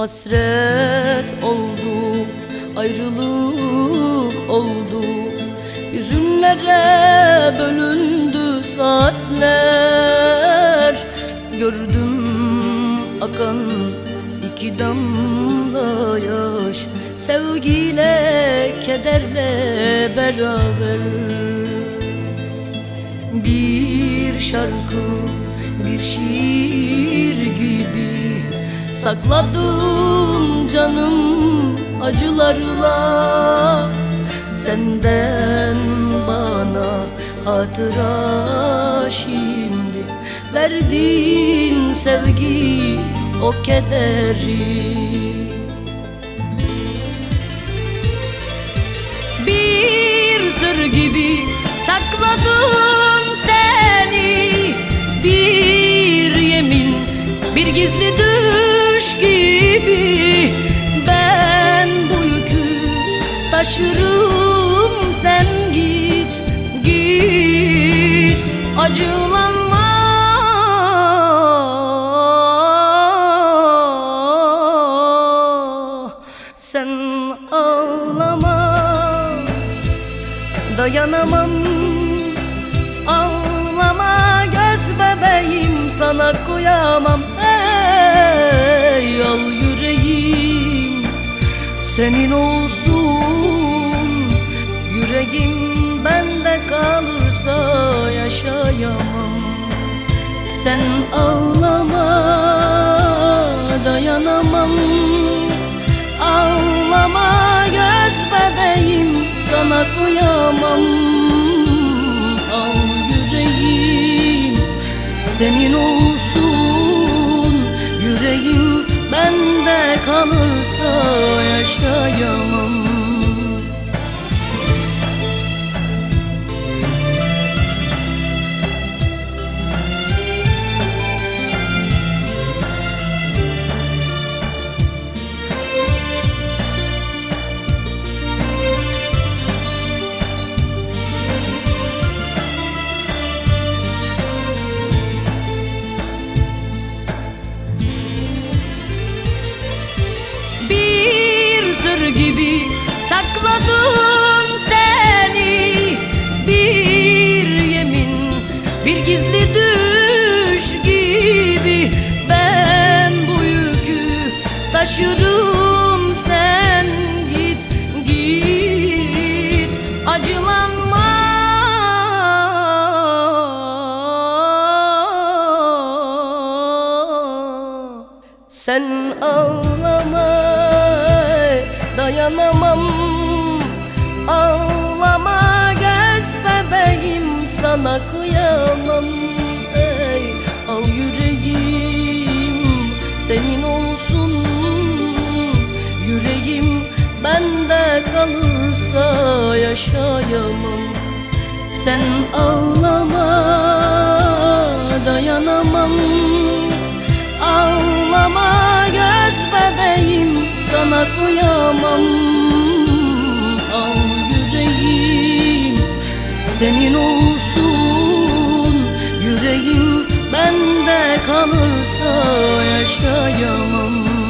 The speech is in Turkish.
Hasret oldu, ayrılık oldu, hüzünlere bölündü saatler. Gördüm akan iki damla yaş, sevgiyle kederle beraber. Bir şarkı, bir şiir gibi sakladım canım acılarla. Senden bana hatıra şimdi, verdiğin sevgi o kederi. Bir sır gibi sakladım seni, bir yemin, bir gizli düş gibi. Ben bu yükü taşırım, sen git, git, acılanma. Sen ağlama, dayanamam. Ağlama göz bebeğim, sana koyamam. Ey al yüreğim, senin olsun. Yüreğim bende kalırsa yaşayamam. Sen ağlama, dayanamam. Ağlama göz bebeğim, sana koyamam. Al yüreğim, senin olsun. Yüreğim bende kalırsa yaşayamam. Gibi sakladım seni, bir yemin, bir gizli düş gibi. Ben bu yükü taşırım, sen git, git, acılanma. Sen ağlama, dayanamam. Ağlama göz bebeğim, sana kıyamam. Ey al yüreğim, senin olsun. Yüreğim bende kalırsa yaşayamam. Sen ağlama, dayanamam. Ağlama göz bebeğim, sana koyamam. Al yüreğim, senin olsun. Yüreğim bende kalırsa yaşayamam.